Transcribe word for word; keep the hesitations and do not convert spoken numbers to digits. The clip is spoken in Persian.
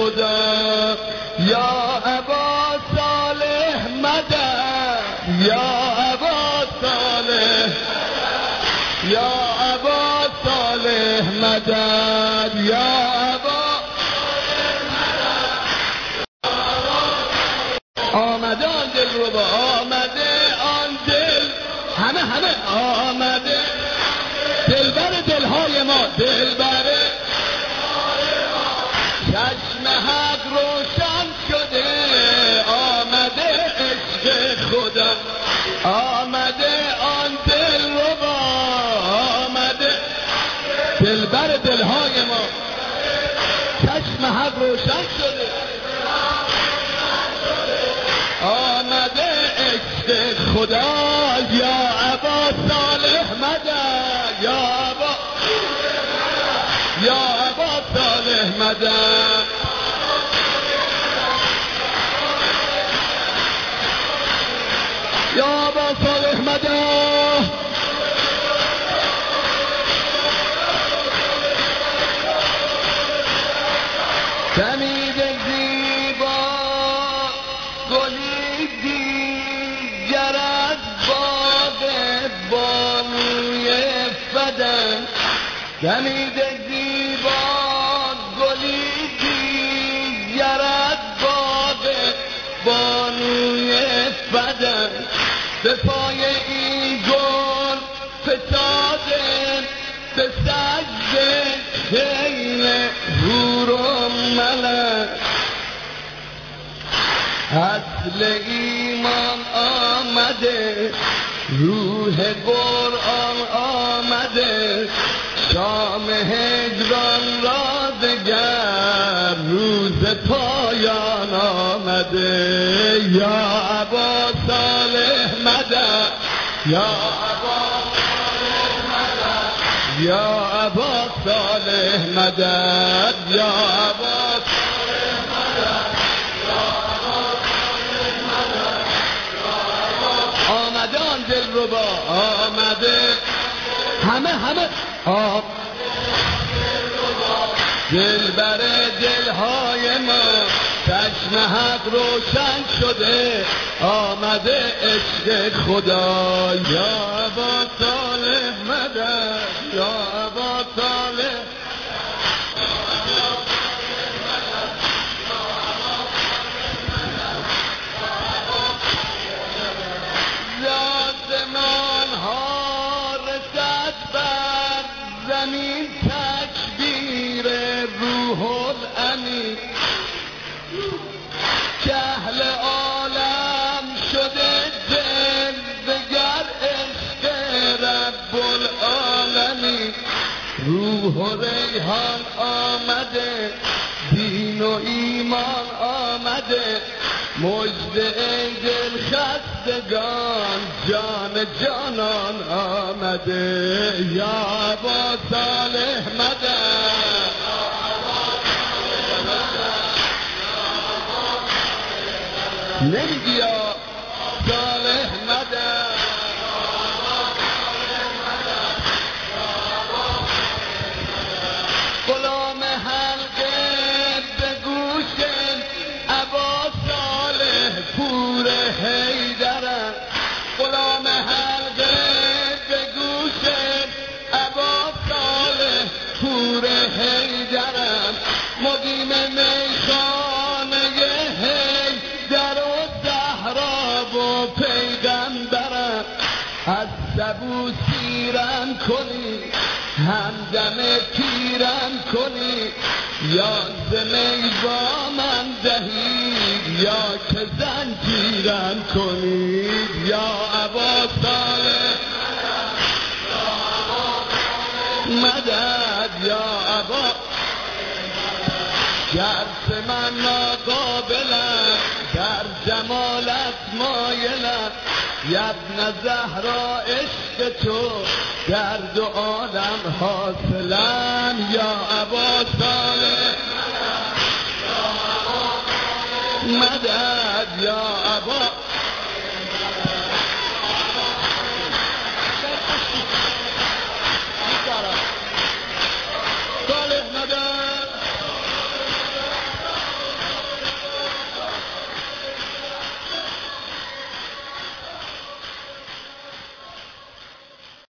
خدا یا ابا صالح مدد یا ابا صالح یا ابا صالح مدد یا ابا آمده آن دل رو با آمده آن دل همه همه آمده دلبر دلهای ما دلبر چشم حق روشن شده آمده عشق خدا آمده آن دل رو با آمده دلبر دلهای ما چشم حق روشن شده آمده عشق خدا یا ابا صالح مدد یا ابا یا ابا صالح مدد یا ابا صالح مدد دمید زیبا گلی دیگر از باغ بانوی فدن دمید زیبا گلی دیگر از باغ بانوی فدن به پای این گل فتاده به سجده خیل حور و ملک اصل ایمان آمده روح قرآن آمده شام هجران را دگر روز پایان آمده یا ابا صالح مدد یا ابا صالح مدد یا ابا صالح مدد یا ابا صالح مدد آمده آن دل رو با آمده همه همه آم دل بر دلهای ما چشم حق روشن شده آمده عشق خدا یا ابا صالح مدد یا ابا صالح زمان ها رسد بر زمین تکبیر روح الامین جهل عالم شده دل دگر عشق رب العالمین روح و ریحان آمده دین و ایمان آمده مجد ای دل خستگان جان جانان آمده یا ابا صالح مدد نمیگی یا صالح مدد غلام حلقه به گوش ابا صالح پور حیدرم غلام حلقه به گوش ابا صالح پور حیدرم مقیم میخانه حیدر و زهرا و پیغمبرم از سبو سیرم کنی همدم پیرم کنی یا زمی با من دهید یا که زنجیرم کنید یا ابا صالح مدد یا ابا گرچه من ناقابلم در جمالت مایلم یبن زهرا عشق تو در دو عالم حاصلم یا ابا صالح مدد